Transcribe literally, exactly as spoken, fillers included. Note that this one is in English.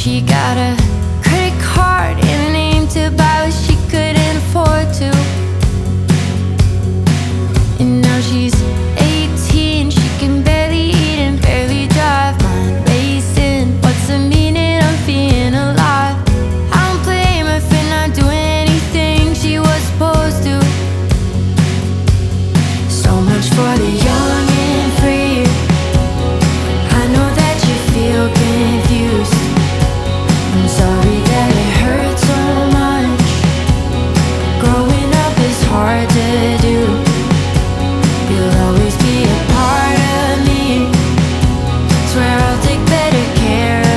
She got a credit card and a name to buy, but she couldn't afford to.